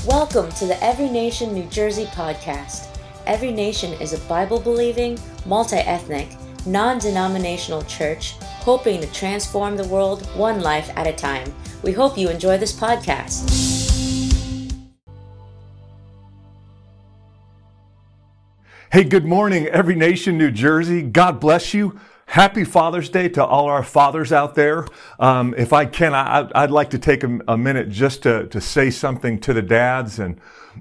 Welcome to the Every Nation New Jersey podcast. Every Nation is a Bible-believing, multi-ethnic, non-denominational church hoping to transform the world one life at a time. We hope you enjoy this podcast. Hey, good morning, Every Nation New Jersey. God bless you. Happy Father's Day to all our fathers out there. If I can, I'd like to take a minute just to say something to the dads and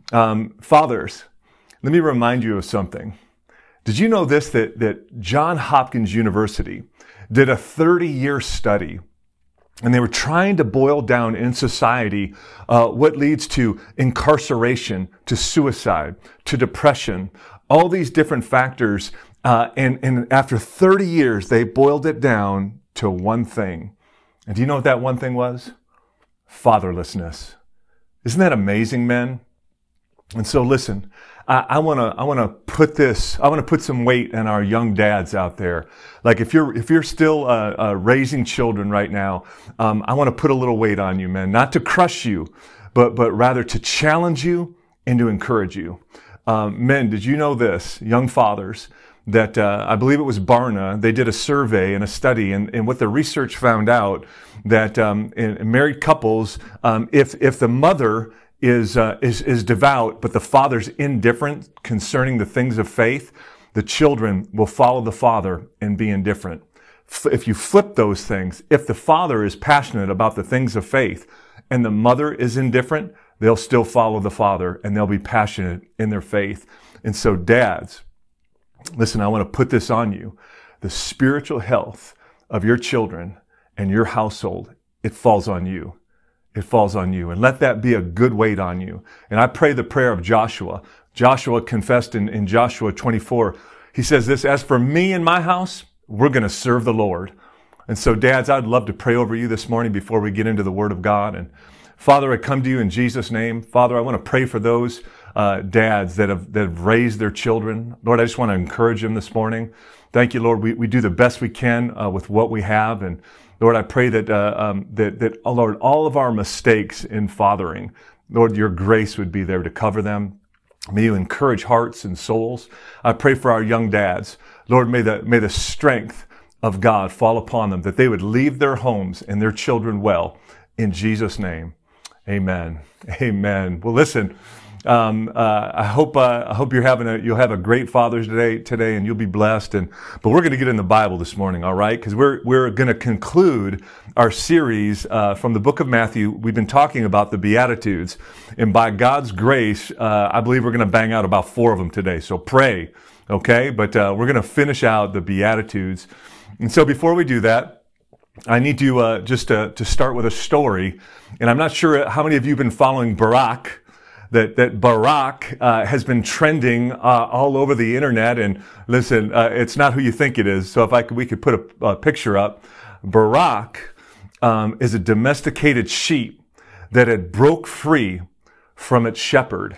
fathers. Let me remind you of something. Did you know this, that Johns Hopkins University did a 30-year study, and they were trying to boil down in society what leads to incarceration, to suicide, to depression, all these different factors. And after 30 years, they boiled it down to one thing. And do you know what that one thing was? Fatherlessness. Isn't that amazing, men? And so listen, I want to put some weight on our young dads out there. Like if you're still raising children right now, I want to put a little weight on you, men, not to crush you, but rather to challenge you and to encourage you. Men, did you know this, young fathers, that I believe it was Barna, they did a survey and a study, and what the research found out that in married couples, if the mother is devout, but the father's indifferent concerning the things of faith, the children will follow the father and be indifferent. If you flip those things, if the father is passionate about the things of faith and the mother is indifferent, they'll still follow the father and they'll be passionate in their faith. And so dads, listen, I want to put this on you. The spiritual health of your children and your household, it falls on you. It falls on you. And let that be a good weight on you. And I pray the prayer of Joshua. Joshua confessed in Joshua 24. He says this, as for me and my house, we're going to serve the Lord. And so dads, I'd love to pray over you this morning before we get into the Word of God. And Father, I come to you in Jesus' name. Father, I want to pray for those dads that have raised their children. Lord, I just want to encourage them this morning. Thank you, Lord. We do the best we can with what we have. And Lord, I pray that Lord, all of our mistakes in fathering, Lord, your grace would be there to cover them. May you encourage hearts and souls. I pray for our young dads. Lord, may the strength of God fall upon them, that they would leave their homes and their children well. In Jesus' name, amen. Amen. Well, listen, I hope you'll have a great Father's Day today, and you'll be blessed. But we're going to get in the Bible this morning, all right? Because we're going to conclude our series from the book of Matthew. We've been talking about the Beatitudes, and by God's grace, I believe we're going to bang out about 4 of them today. So pray, okay? But we're going to finish out the Beatitudes, and so before we do that, I need to just to start with a story, and I'm not sure how many of you have been following Barack. That Barack has been trending all over the internet, and listen, it's not who you think it is. So we could put a picture up. Barack is a domesticated sheep that had broke free from its shepherd.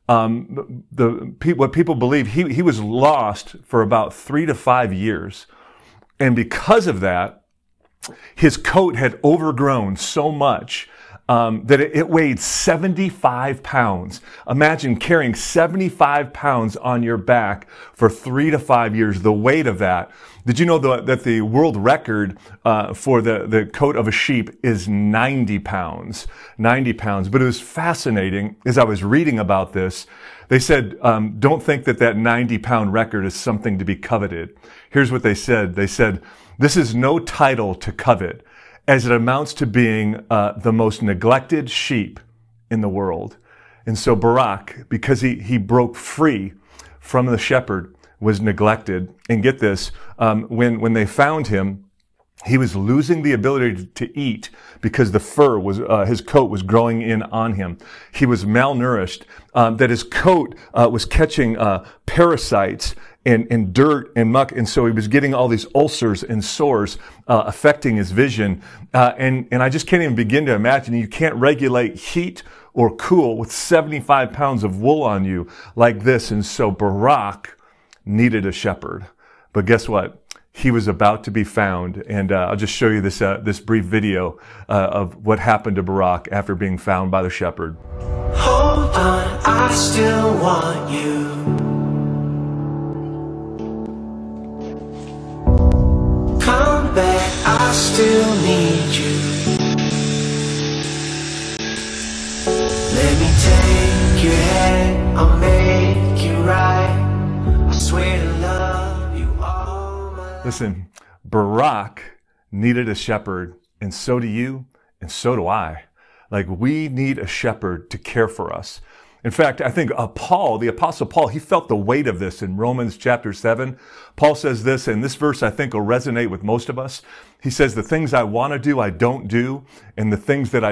What people believe, he was lost for about 3 to 5 years, and because of that, his coat had overgrown so much that it weighed 75 pounds. Imagine carrying 75 pounds on your back for 3 to 5 years, the weight of that. Did you know that the world record for the coat of a sheep is 90 pounds? 90 pounds. But it was fascinating as I was reading about this. They said, don't think that 90-pound record is something to be coveted. Here's what they said. They said, this is no title to covet, as it amounts to being the most neglected sheep in the world. And so Barack, because he broke free from the shepherd, was neglected. And get this, when they found him, he was losing the ability to eat because the fur his coat was growing in on him. He was malnourished, that his coat was catching parasites and dirt and muck, and so he was getting all these ulcers and sores affecting his vision. And I just can't even begin to imagine. You can't regulate heat or cool with 75 pounds of wool on you like this. And so Barack needed a shepherd. But guess what? He was about to be found, and I'll just show you this brief video of what happened to Barack after being found by the shepherd. Hold I still want you. Come back, I still need you. Let me take your hand, I'll make you right. I swear to love you all my life. Listen, Barak needed a shepherd, and so do you, and so do I. Like, we need a shepherd to care for us. In fact, I think Paul, the Apostle Paul, he felt the weight of this in Romans chapter 7. Paul says this, and this verse I think will resonate with most of us. He says, the things I want to do, I don't do, and the things that I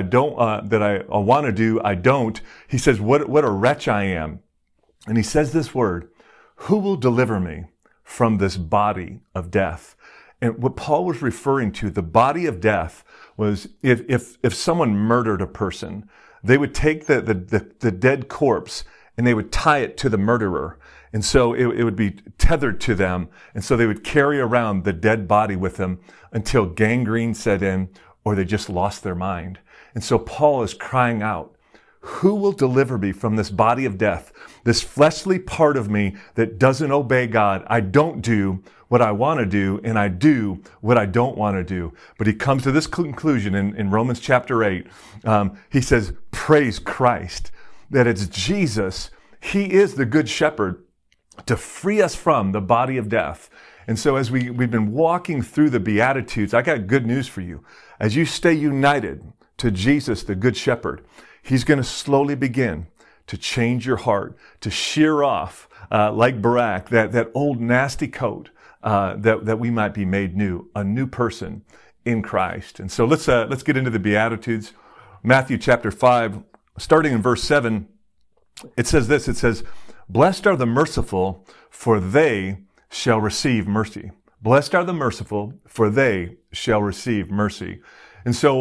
want to do, I don't. He says, what a wretch I am. And he says this word, who will deliver me from this body of death? And what Paul was referring to, the body of death, was if someone murdered a person, they would take the dead corpse and they would tie it to the murderer. And so it would be tethered to them. And so they would carry around the dead body with them until gangrene set in or they just lost their mind. And so Paul is crying out, who will deliver me from this body of death, this fleshly part of me that doesn't obey God? I don't do what I want to do, and I do what I don't want to do. But he comes to this conclusion in Romans chapter 8. He says, praise Christ, that it's Jesus. He is the good shepherd to free us from the body of death. And so as we've been walking through the Beatitudes, I got good news for you. As you stay united to Jesus, the good shepherd, he's going to slowly begin to change your heart, to shear off, like Barak, that old nasty coat, that we might be made new, a new person in Christ. And so let's get into the Beatitudes. Matthew chapter 5, starting in verse 7, it says this, it says, blessed are the merciful, for they shall receive mercy. Blessed are the merciful, for they shall receive mercy. And so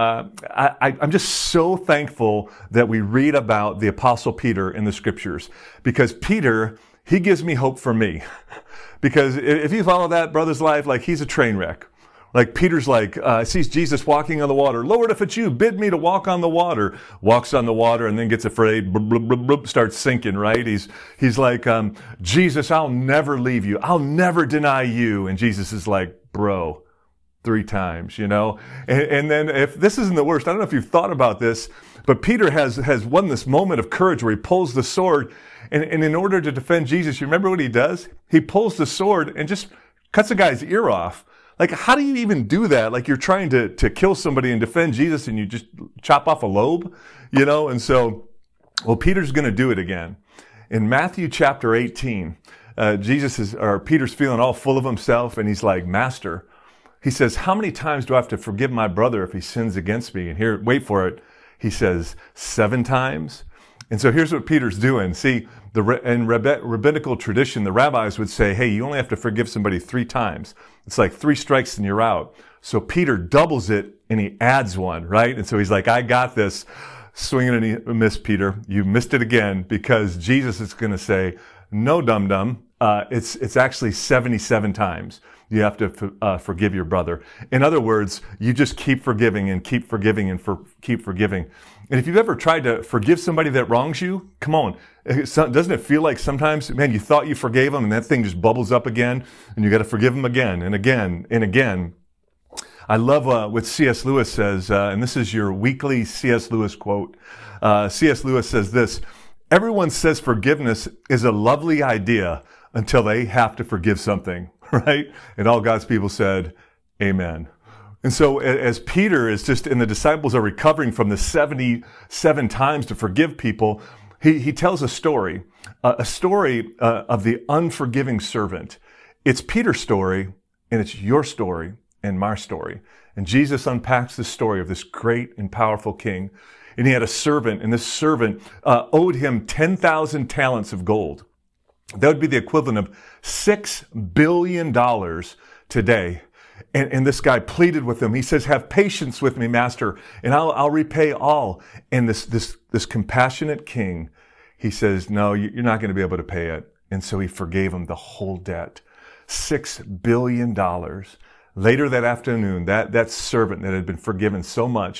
I'm just so thankful that we read about the Apostle Peter in the Scriptures, because Peter, he gives me hope for me. Because if you follow that brother's life, like, he's a train wreck. Like, Peter's like, sees Jesus walking on the water. Lord, if it's you, bid me to walk on the water. Walks on the water and then gets afraid, starts sinking, right? He's like, Jesus, I'll never leave you. I'll never deny you. And Jesus is like, bro, 3 times, you know? And then if this isn't the worst, I don't know if you've thought about this, but Peter has won this moment of courage where he pulls the sword, and in order to defend Jesus, you remember what he does? He pulls the sword and just cuts a guy's ear off. Like, how do you even do that? Like, you're trying to kill somebody and defend Jesus and you just chop off a lobe, you know? And so, well, Peter's going to do it again. In Matthew chapter 18, Peter's feeling all full of himself, and he's like, Master, he says, how many times do I have to forgive my brother if he sins against me? And here, wait for it, he says, 7 times. And so here's what Peter's doing. See, in rabbinical tradition, the rabbis would say, hey, you only have to forgive somebody 3 times. It's like 3 strikes and you're out. So Peter doubles it and he adds 1, right? And so he's like, I got this. Swing and a miss, Peter. You missed it again, because Jesus is going to say, no, dum-dum. It's actually 77 times you have to forgive your brother. In other words, you just keep forgiving and keep forgiving and keep forgiving. And if you've ever tried to forgive somebody that wrongs you, come on. Doesn't it feel like sometimes, man, you thought you forgave them and that thing just bubbles up again and you got to forgive them again and again and again. I love what C.S. Lewis says, and this is your weekly C.S. Lewis quote. C.S. Lewis says this, everyone says forgiveness is a lovely idea until they have to forgive something, right? And all God's people said, amen. And so as Peter is just, and the disciples are recovering from the 77 times to forgive people, he tells a story of the unforgiving servant. It's Peter's story, and it's your story and my story. And Jesus unpacks the story of this great and powerful king. And he had a servant, and this servant owed him 10,000 talents of gold. That would be the equivalent of $6 billion today. And this guy pleaded with him. He says, have patience with me, master, and I'll repay all. And this compassionate king, he says, no, you're not going to be able to pay it. And so he forgave him the whole debt. $6 billion. Later that afternoon, that servant that had been forgiven so much,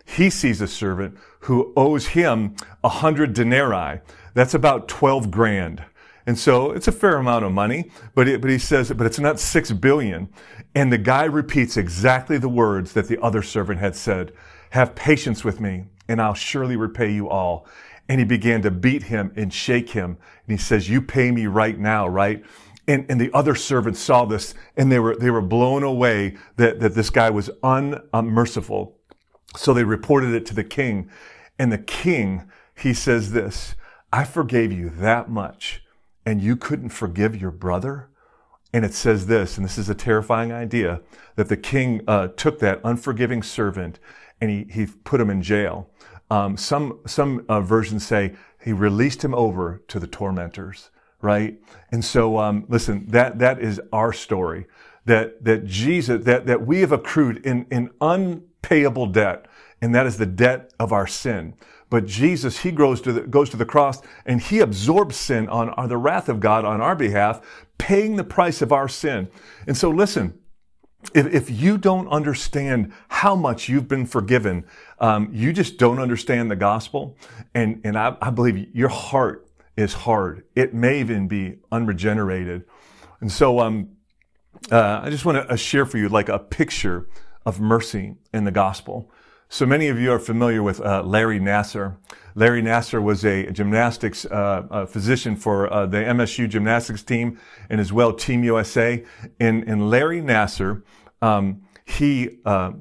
he sees a servant who owes him 100 denarii. That's about 12 grand. And so it's a fair amount of money, but he says, but it's not 6 billion. And the guy repeats exactly the words that the other servant had said. Have patience with me, and I'll surely repay you all. And he began to beat him and shake him. And he says, you pay me right now, right? And the other servants saw this, and they were blown away that this guy was unmerciful. So they reported it to the king. And the king, he says this, I forgave you that much, and you couldn't forgive your brother? And it says this, and this is a terrifying idea, that the king took that unforgiving servant and he put him in jail. Some versions say he released him over to the tormentors, right? And so, listen, that is our story, that Jesus, that we have accrued in unpayable debt, and that is the debt of our sin. But Jesus, he goes to the cross, and he absorbs sin on the wrath of God on our behalf, paying the price of our sin. And so listen, if you don't understand how much you've been forgiven, you just don't understand the gospel. And I believe your heart is hard. It may even be unregenerated. And so I just want to share for you like a picture of mercy in the gospel. So many of you are familiar with Larry Nassar. Larry Nassar was a gymnastics physician for the MSU gymnastics team and as well Team USA. And Larry Nassar, he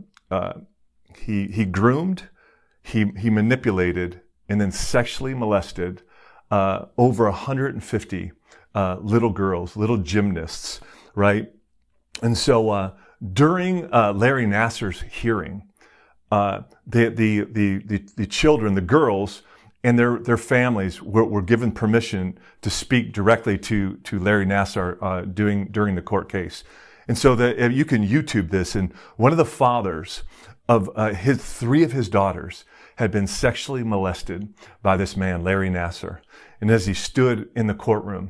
groomed, he manipulated, and then sexually molested over 150 little girls, little gymnasts, right? And so during Larry Nassar's hearing, the children, the girls, and their families were given permission to speak directly to Larry Nassar during the court case. And so you can YouTube this. And one of the fathers of three of his daughters had been sexually molested by this man, Larry Nassar. And as he stood in the courtroom,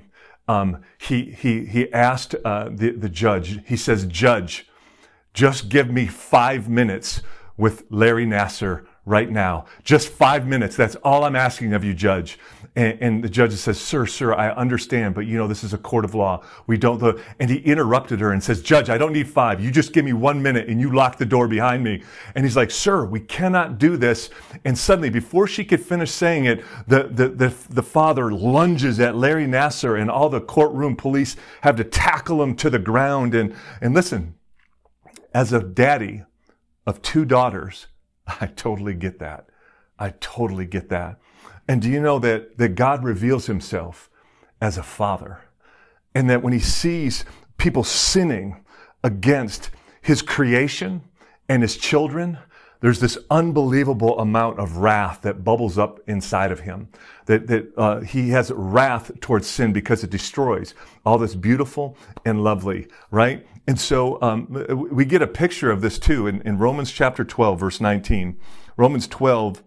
he asked the judge. He says, "Judge, just give me 5 minutes with Larry Nassar right now. Just 5 minutes. That's all I'm asking of you, Judge." And the judge says, Sir, I understand, but this is a court of law. We don't. And he interrupted her and says, "Judge, I don't need 5. You just give me 1 minute and you lock the door behind me." And he's like, "Sir, we cannot do this." And suddenly, before she could finish saying it, the father lunges at Larry Nassar, and all the courtroom police have to tackle him to the ground. And listen, as a daddy of 2 daughters, I totally get that. I totally get that. And do you know that God reveals himself as a father? And that when he sees people sinning against his creation and his children, there's this unbelievable amount of wrath that bubbles up inside of him. That he has wrath towards sin because it destroys all that's beautiful and lovely, right? And so we get a picture of this too in Romans chapter 12, verse 19. Romans 12,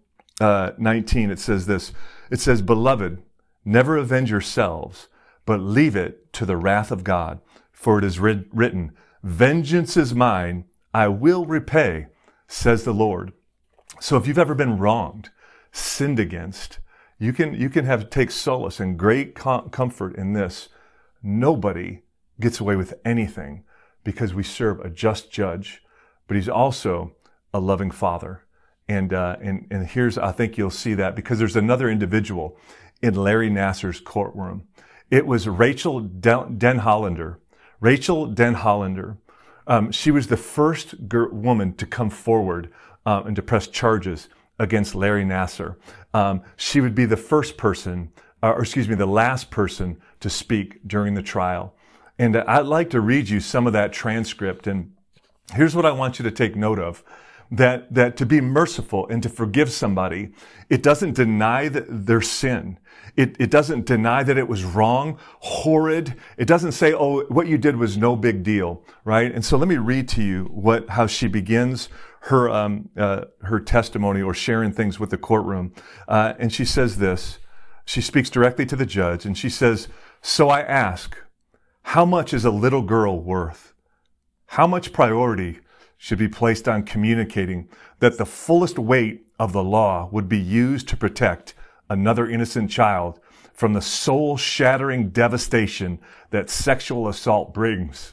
19, it says this. It says, "Beloved, never avenge yourselves, but leave it to the wrath of God. For it is written, 'Vengeance is mine, I will repay,' says the Lord." So if you've ever been wronged, sinned against, you can take solace and great comfort in this. Nobody gets away with anything because we serve a just judge, but he's also a loving father. And here's, I think you'll see that because there's another individual in Larry Nassar's courtroom. It was Rachel Denhollander. Rachel Denhollander. She was the first woman to come forward and to press charges against Larry Nassar. She would be the first person, the last person to speak during the trial. And I'd like to read you some of that transcript. And here's what I want you to take note of. That to be merciful and to forgive somebody, it doesn't deny their sin. It doesn't deny that it was wrong, horrid. It doesn't say, "Oh, what you did was no big deal," right? And so let me read to you how she begins her testimony or sharing things with the courtroom. And she says this. She speaks directly to the judge, and she says, "So I ask, how much is a little girl worth? How much priority should be placed on communicating that the fullest weight of the law would be used to protect another innocent child from the soul-shattering devastation that sexual assault brings.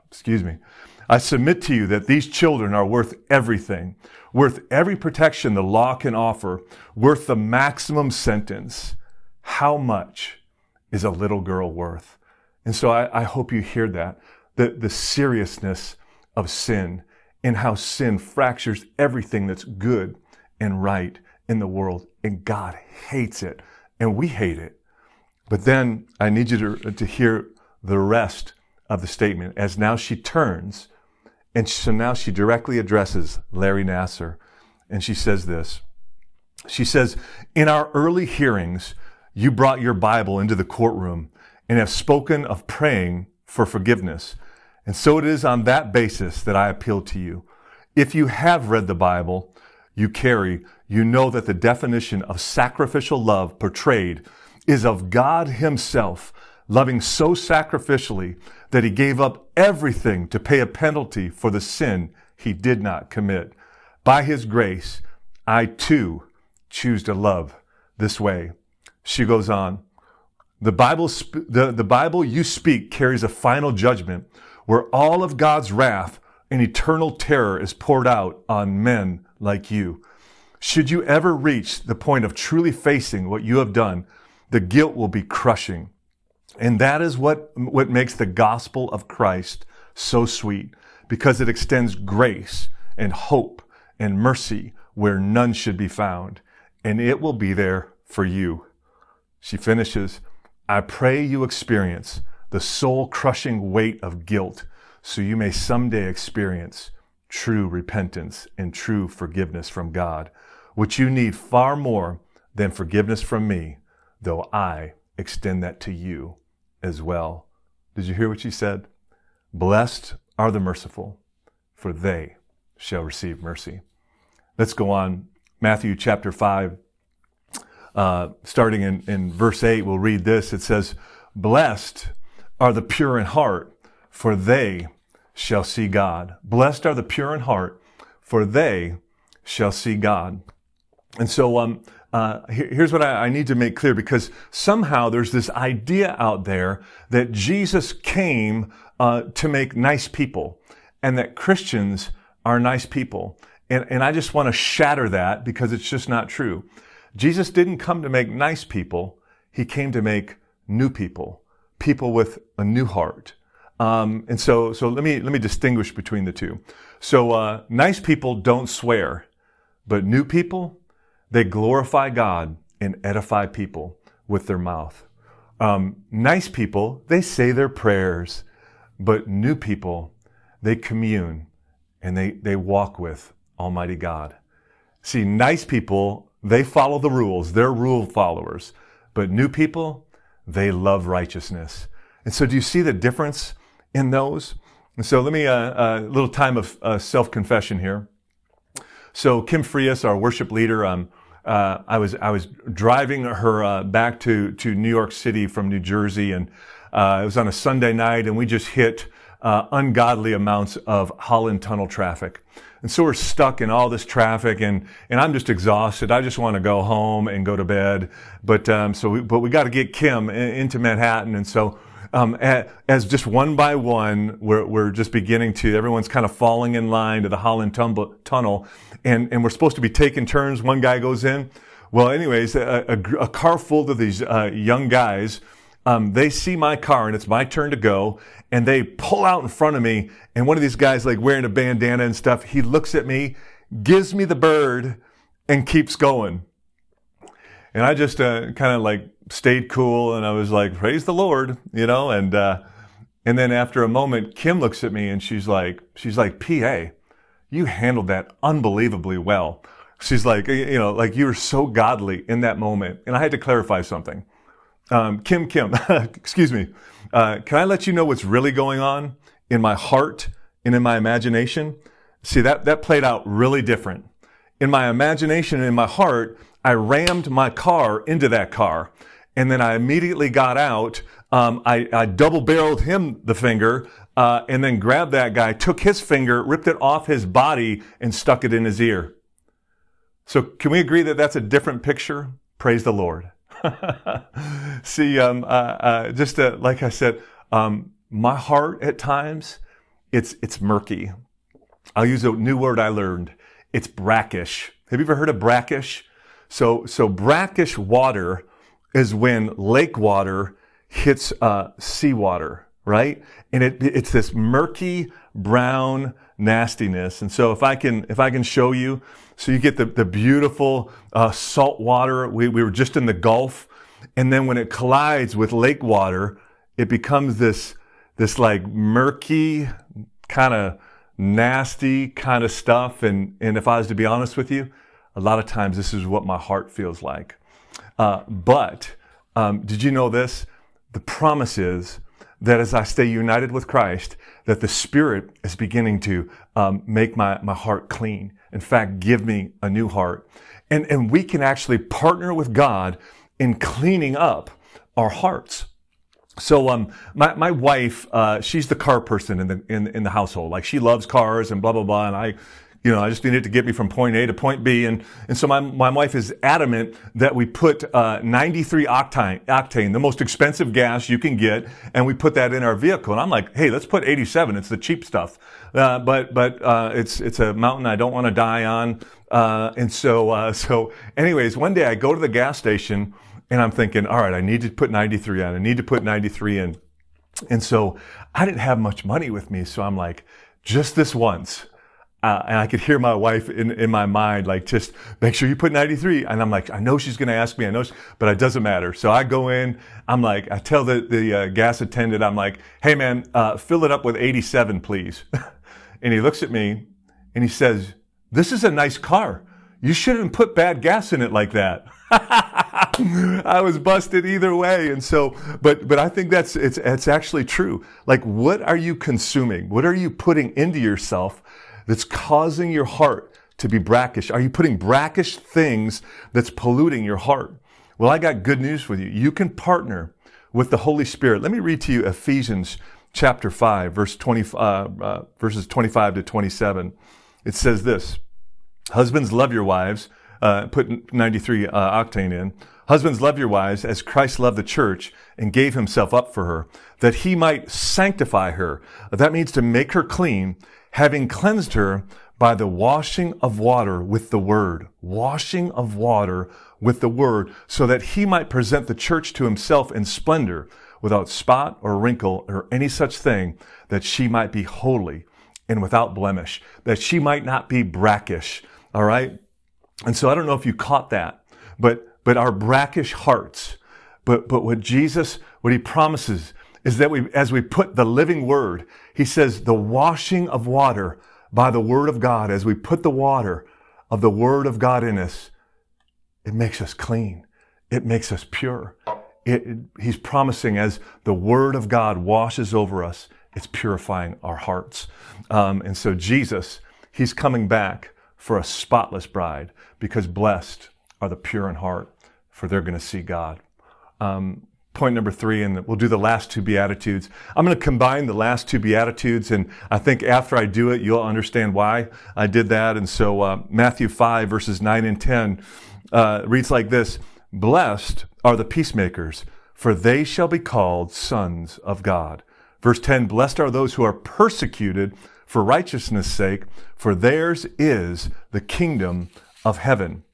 I submit to you that these children are worth everything, worth every protection the law can offer, worth the maximum sentence. How much is a little girl worth? And so I hope you hear that, the seriousness of sin and how sin fractures everything that's good and right in the world. And God hates it, and we hate it. But then I need you to hear the rest of the statement as now she turns, and so now she directly addresses Larry Nassar, and she says this. She says, in our early hearings, you brought your Bible into the courtroom and have spoken of praying for forgiveness. And so it is on that basis that I appeal to you. If you have read the Bible you carry, you know that the definition of sacrificial love portrayed is of God himself, loving so sacrificially that he gave up everything to pay a penalty for the sin he did not commit. By his grace, I too choose to love this way. She goes on, the Bible you speak carries a final judgment where all of God's wrath and eternal terror is poured out on men like you. Should you ever reach the point of truly facing what you have done, the guilt will be crushing. And that is what makes the gospel of Christ so sweet, because it extends grace and hope and mercy where none should be found. And it will be there for you. She finishes, I pray you experience the soul-crushing weight of guilt so you may someday experience true repentance and true forgiveness from God, which you need far more than forgiveness from me, though I extend that to you as well. Did you hear what she said? Blessed are the merciful, for they shall receive mercy. Let's go on. Matthew chapter 5. Starting in verse 8, we'll read this. It says, blessed are the pure in heart, for they shall see God. Blessed are the pure in heart, for they shall see God. And so here's what I need to make clear, because somehow there's this idea out there that Jesus came to make nice people, and that Christians are nice people. And I just want to shatter that, because it's just not true. Jesus didn't come to make nice people. He came to make new people, people with a new heart. And so let me distinguish between the two. So nice people don't swear, but new people, they glorify God and edify people with their mouth. Nice people, they say their prayers, but new people, they commune and they walk with Almighty God. See, nice people, they follow the rules. They're rule followers. But new people, they love righteousness. And so do you see the difference in those? And so let me, a little time of self-confession here. So Kim Frias, our worship leader, I was driving her back to New York City from New Jersey, and it was on a Sunday night, and we just hit ungodly amounts of Holland Tunnel traffic. And so we're stuck in all this traffic, and I'm just exhausted. I just want to go home and go to bed. But we got to get Kim into Manhattan. And so as just one by one, we're just beginning to, everyone's kind of falling in line to the Holland Tunnel, and we're supposed to be taking turns. One guy goes in. Well, anyways, a car full of these young guys, they see my car and it's my turn to go, and they pull out in front of me, and one of these guys, like wearing a bandana and stuff, he looks at me, gives me the bird, and keeps going. And I just kind of like stayed cool, and I was like, praise the Lord, you know, and then after a moment, Kim looks at me and she's like, PA, you handled that unbelievably well. She's like, you know, like you were so godly in that moment. And I had to clarify something. Kim, excuse me. Can I let you know what's really going on in my heart and in my imagination? See, that played out really different. In my imagination and in my heart, I rammed my car into that car. And then I immediately got out. I double-barreled him the finger. and then grabbed that guy, took his finger, ripped it off his body, and stuck it in his ear. So can we agree that that's a different picture? Praise the Lord. See, like I said, my heart at times, it's murky. I'll use a new word I learned. It's brackish. Have you ever heard of brackish? So brackish water is when lake water hits seawater, right? And it's this murky brown nastiness. And so if I can show you, so you get the beautiful salt water. We were just in the Gulf, and then when it collides with lake water, it becomes this like murky kind of nasty kind of stuff. And if I was to be honest with you, a lot of times this is what my heart feels like. But did you know this? The promise is that as I stay united with Christ, that the Spirit is beginning to make my heart clean. In fact, give me a new heart. And we can actually partner with God in cleaning up our hearts. So my wife, she's the car person in the household. Like, she loves cars and blah blah blah. And I just needed to get me from point A to point B. And so my wife is adamant that we put 93 octane, the most expensive gas you can get, and we put that in our vehicle. And I'm like, hey, let's put 87. It's the cheap stuff. But it's a mountain I don't want to die on. So anyways, one day I go to the gas station and I'm thinking, all right, I need to put 93 on. I need to put 93 in. And so I didn't have much money with me. So I'm like, just this once. And I could hear my wife in my mind, like, just make sure you put 93. And I'm like, I know she's going to ask me, but it doesn't matter. So I go in, I'm like, I tell the gas attendant, I'm like, hey man, fill it up with 87, please. And he looks at me and he says, this is a nice car. You shouldn't put bad gas in it like that. I was busted either way. And so, but I think it's actually true. Like, what are you consuming? What are you putting into yourself that's causing your heart to be brackish? Are you putting brackish things that's polluting your heart? Well, I got good news for you. You can partner with the Holy Spirit. Let me read to you Ephesians chapter 5, verses 25 to 27. It says this: husbands, love your wives. Put 93 octane in. Husbands, love your wives as Christ loved the church and gave himself up for her, that he might sanctify her. That means to make her clean, having cleansed her by the washing of water with the word. Washing of water with the word, so that he might present the church to himself in splendor, without spot or wrinkle or any such thing, that she might be holy and without blemish, that she might not be brackish. All right? And so I don't know if you caught that, but our brackish hearts, but what he promises is that as we put the living word, he says the washing of water by the word of God, as we put the water of the word of God in us, it makes us clean. It makes us pure. He's promising, as the word of God washes over us, it's purifying our hearts. And so Jesus, he's coming back for a spotless bride, because blessed are the pure in heart, for they're going to see God. Point number 3, and we'll do the last two Beatitudes. I'm going to combine the last two Beatitudes, and I think after I do it, you'll understand why I did that. And so Matthew 5, verses 9 and 10 reads like this: blessed are the peacemakers, for they shall be called sons of God. Verse 10, blessed are those who are persecuted for righteousness' sake, for theirs is the kingdom of heaven.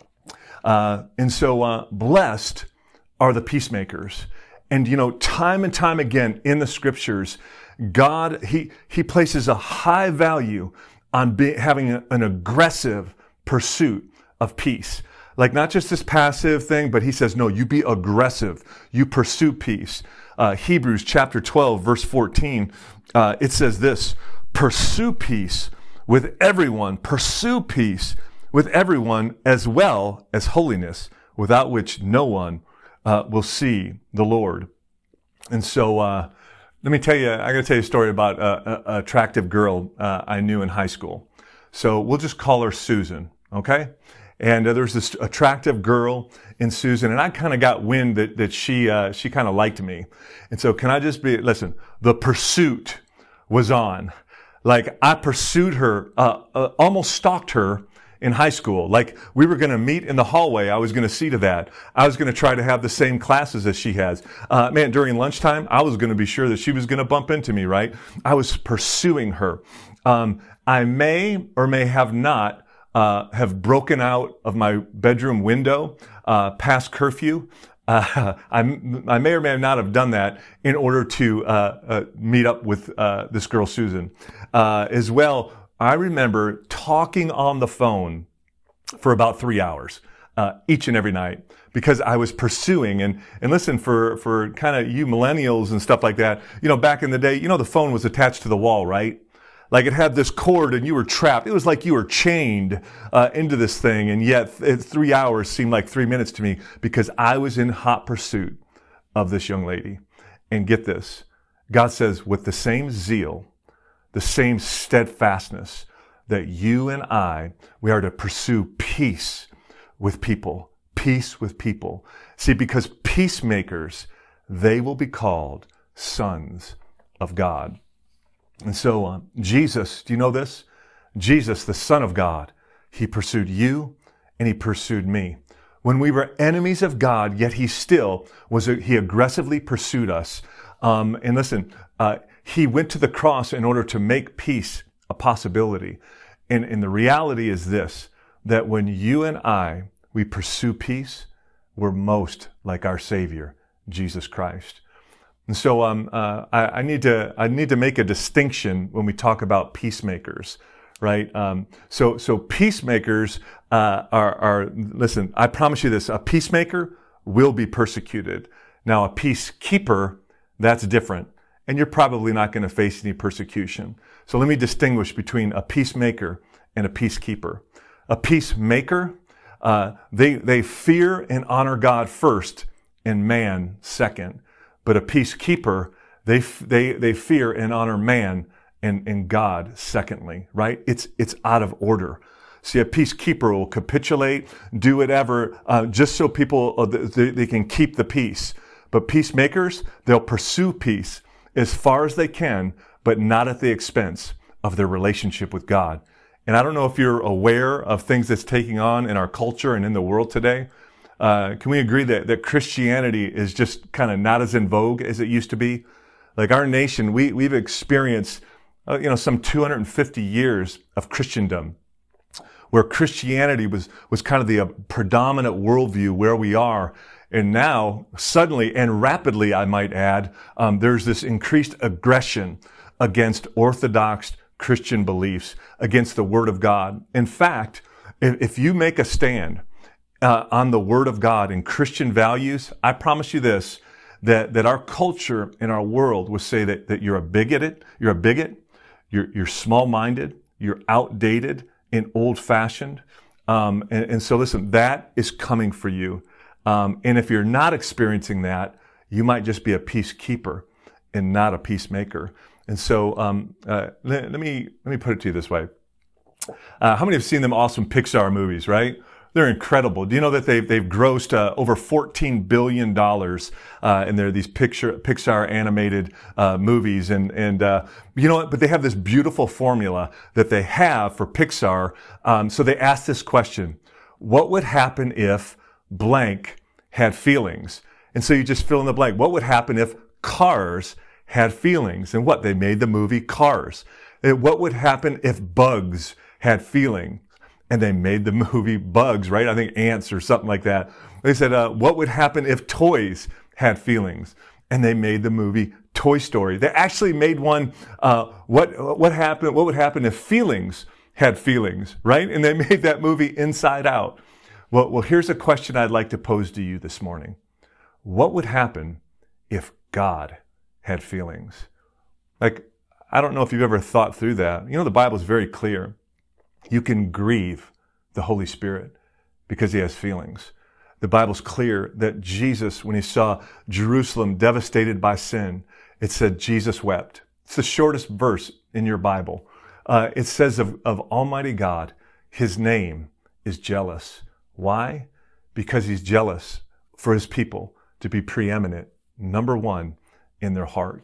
And so blessed are the peacemakers. And time and time again in the scriptures, God, he places a high value on having an aggressive pursuit of peace. Like, not just this passive thing, but he says, no, you be aggressive. You pursue peace. Hebrews chapter 12, verse 14, it says this: pursue peace with everyone. Pursue peace with everyone, as well as holiness, without which no one will see the Lord. And so let me tell you, I got to tell you a story about an attractive girl I knew in high school. So we'll just call her Susan, okay? And there's this attractive girl in Susan, and I kind of got wind that she kind of liked me. And so can I just listen, the pursuit was on. Like, I pursued her, almost stalked her in high school. Like, we were going to meet in the hallway. I was going to see to that. I was going to try to have the same classes as she has. During lunchtime, I was going to be sure that she was going to bump into me, right? I was pursuing her. I may or may have not have broken out of my bedroom window past curfew. I may or may not have done that in order to meet up with this girl, Susan. As well, I remember talking on the phone for about 3 hours each and every night because I was pursuing. And listen, for kind of you millennials and stuff like that, back in the day, the phone was attached to the wall, right? Like, it had this cord and you were trapped. It was like you were chained into this thing. And yet 3 hours seemed like 3 minutes to me because I was in hot pursuit of this young lady. And get this, God says, with the same zeal, the same steadfastness that you and we are to pursue peace with people. Peace with people. See, because peacemakers, they will be called sons of God. And so Jesus, do you know this? Jesus, the Son of God, he pursued you and he pursued me. When we were enemies of God, yet he aggressively pursued us. And listen, he went to the cross in order to make peace a possibility. And the reality is this, that when you and we pursue peace, we're most like our Savior, Jesus Christ. And so I need to make a distinction when we talk about peacemakers, right? So peacemakers listen, I promise you this, a peacemaker will be persecuted. Now, a peacekeeper, that's different. And you're probably not going to face any persecution. So let me distinguish between a peacemaker and a peacekeeper. A peacemaker, they fear and honor God first and man second. But a peacekeeper, they fear and honor man and God secondly, right? It's out of order. See, a peacekeeper will capitulate, do whatever, just so people, they can keep the peace. But peacemakers, they'll pursue peace as far as they can, but not at the expense of their relationship with God. And I don't know if you're aware of things that's taking on in our culture and in the world today. Can we agree that Christianity is just kind of not as in vogue as it used to be? Like, our nation, we've experienced, some 250 years of Christendom, where Christianity was kind of the predominant worldview where we are. And now, suddenly and rapidly, I might add, there's this increased aggression against orthodox Christian beliefs, against the Word of God. In fact, if you make a stand on the Word of God and Christian values, I promise you this, that our culture and our world will say that you're a bigot, you're small-minded, you're outdated and old-fashioned. And so listen, that is coming for you. And if you're not experiencing that, you might just be a peacekeeper and not a peacemaker. And so let me put it to you this way. How many have seen them awesome Pixar movies, right? They're incredible. Do you know that they've grossed over $14 billion and they're these Pixar animated movies. And you know what? But they have this beautiful formula that they have for Pixar. So they ask this question: what would happen if blank had feelings? And so you just fill in the blank. What would happen if Cars had feelings? And what? They made the movie Cars. And what would happen if bugs had feelings? And they made the movie Bugs, right? I think ants or something like that. They said, what would happen if toys had feelings? And they made the movie Toy Story. They actually made one, what would happen if feelings had feelings, right? And they made that movie Inside Out. Well, here's a question I'd like to pose to you this morning. What would happen if God had feelings? Like, I don't know if you've ever thought through that. You know, the Bible is very clear. You can grieve the Holy Spirit because he has feelings. The Bible's clear that Jesus, when he saw Jerusalem devastated by sin, it said Jesus wept. It's the shortest verse in your Bible. It says of Almighty God, his name is jealous. Why? Because he's jealous for his people to be preeminent, number one, in their heart.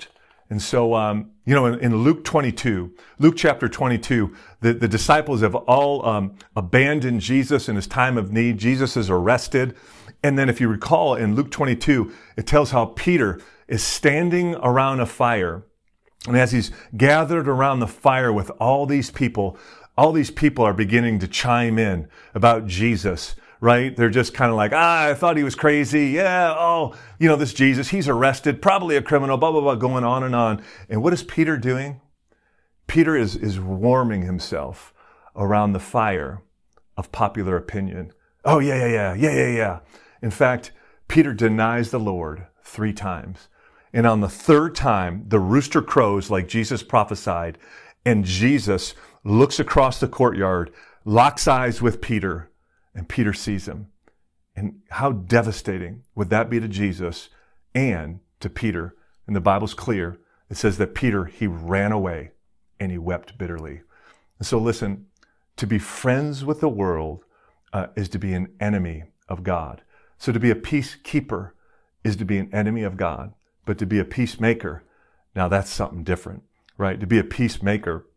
And so, in Luke chapter 22, the disciples have all abandoned Jesus in his time of need. Jesus is arrested. And then if you recall in Luke 22, it tells how Peter is standing around a fire. And as he's gathered around the fire with all these people are beginning to chime in about Jesus, right? They're just kind of like, I thought he was crazy. Yeah, this Jesus, he's arrested, probably a criminal, blah, blah, blah, going on. And what is Peter doing? Peter is warming himself around the fire of popular opinion. Oh, yeah. In fact, Peter denies the Lord 3 times. And on the 3rd time, the rooster crows like Jesus prophesied, and Jesus looks across the courtyard, locks eyes with Peter, and Peter sees him. And how devastating would that be to Jesus and to Peter? And the Bible's clear. It says that Peter, he ran away and he wept bitterly. And so listen, to be friends with the world is to be an enemy of God. So to be a peacekeeper is to be an enemy of God. But to be a peacemaker, now that's something different, right? To be a peacemaker,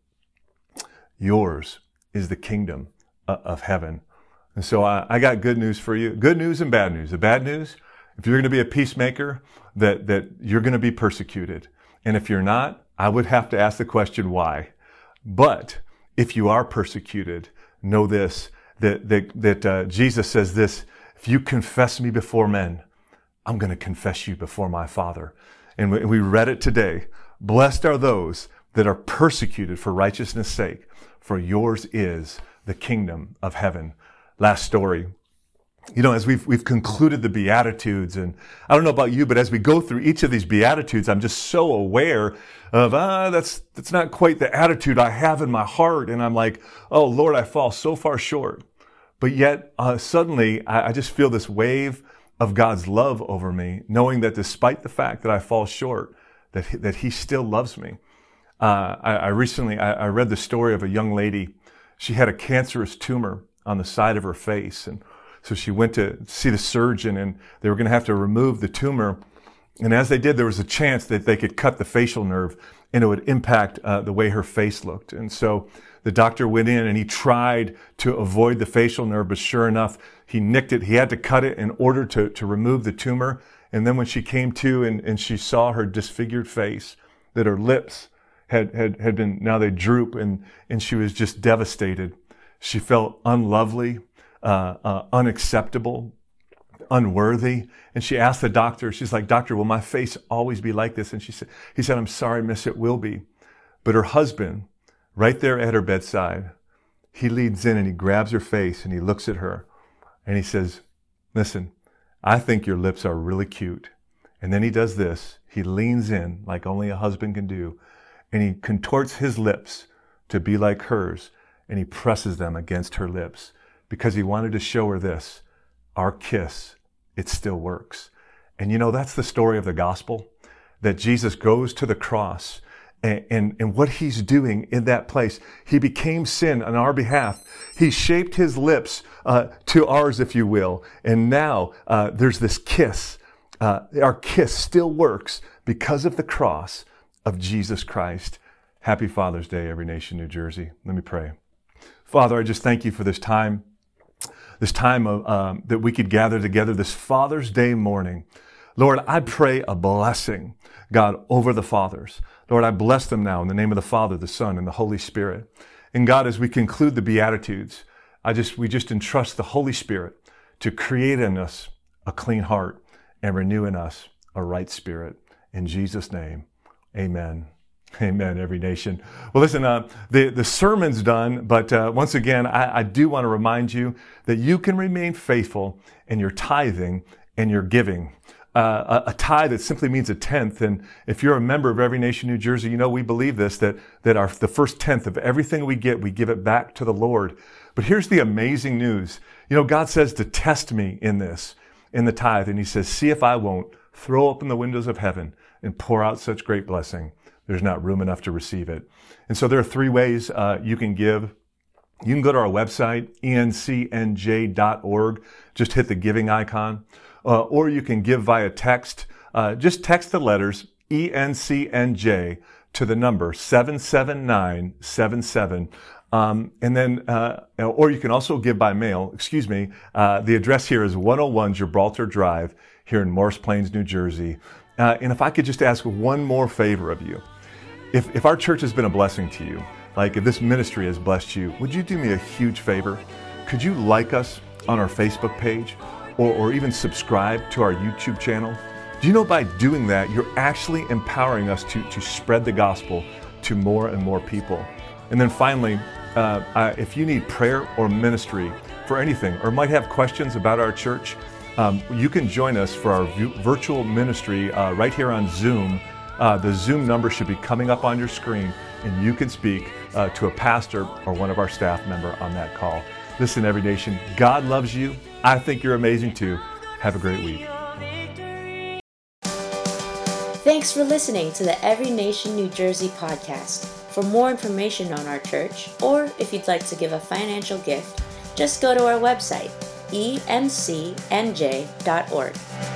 yours is the kingdom of heaven. And so I got good news for you. Good news and bad news. The bad news, if you're going to be a peacemaker, that you're going to be persecuted. And if you're not, I would have to ask the question, why? But if you are persecuted, know this, that Jesus says this, if you confess me before men, I'm going to confess you before my Father. And we read it today. Blessed are those that are persecuted for righteousness' sake, for yours is the kingdom of heaven. Last story. As we've concluded the Beatitudes, and I don't know about you, but as we go through each of these Beatitudes, I'm just so aware of, that's not quite the attitude I have in my heart. And I'm like, oh Lord, I fall so far short. But yet, suddenly, I just feel this wave of God's love over me, knowing that despite the fact that I fall short, that he still loves me. I recently read the story of a young lady. She had a cancerous tumor on the side of her face. And so she went to see the surgeon, and they were going to have to remove the tumor. And as they did, there was a chance that they could cut the facial nerve and it would impact the way her face looked. And so the doctor went in and he tried to avoid the facial nerve, but sure enough, he nicked it. He had to cut it in order to remove the tumor. And then when she came to and she saw her disfigured face, that her lips had been, now they droop, and she was just devastated. She felt unlovely, unacceptable, unworthy. And she asked the doctor, she's like, "Doctor, will my face always be like this?" And he said, "I'm sorry, miss, it will be." But her husband, right there at her bedside, he leans in and he grabs her face and he looks at her and he says, "Listen, I think your lips are really cute." And then he does this. He leans in like only a husband can do, and he contorts his lips to be like hers, and he presses them against her lips because he wanted to show her this: our kiss, it still works. And that's the story of the gospel, that Jesus goes to the cross, and what he's doing in that place, he became sin on our behalf. He shaped his lips to ours, if you will. And now there's this kiss. Our kiss still works because of the cross of Jesus Christ. Happy Father's Day, Every Nation, New Jersey. Let me pray. Father, I just thank you for this time of, that we could gather together this Father's Day morning. Lord, I pray a blessing, God, over the fathers. Lord, I bless them now in the name of the Father, the Son, and the Holy Spirit. And God, as we conclude the Beatitudes, we just entrust the Holy Spirit to create in us a clean heart and renew in us a right spirit. In Jesus' name, amen. Amen, Every Nation. Well, listen, the sermon's done, but once again, I do want to remind you that you can remain faithful in your tithing and your giving. A tithe, that simply means a tenth. And if you're a member of Every Nation New Jersey, we believe this, that the first tenth of everything we get, we give it back to the Lord. But here's the amazing news. God says to test me in this, in the tithe. And he says, see if I won't throw open the windows of heaven and pour out such great blessing. There's not room enough to receive it. And so there are 3 ways you can give. You can go to our website, encnj.org. Just hit the giving icon. Or you can give via text. Just text the letters ENCNJ to the number 77977. And then, or you can also give by mail. The address here is 101 Gibraltar Drive here in Morris Plains, New Jersey. And if I could just ask one more favor of you, if our church has been a blessing to you, like if this ministry has blessed you, would you do me a huge favor? Could you like us on our Facebook page or even subscribe to our YouTube channel? Do you know by doing that, you're actually empowering us to spread the gospel to more and more people? And then finally, if you need prayer or ministry for anything or might have questions about our church, you can join us for our virtual ministry right here on Zoom. The Zoom number should be coming up on your screen, and you can speak to a pastor or one of our staff member on that call. Listen, Every Nation, God loves you. I think you're amazing too. Have a great week. Thanks for listening to the Every Nation New Jersey podcast. For more information on our church, or if you'd like to give a financial gift, just go to our website, emcnj.org.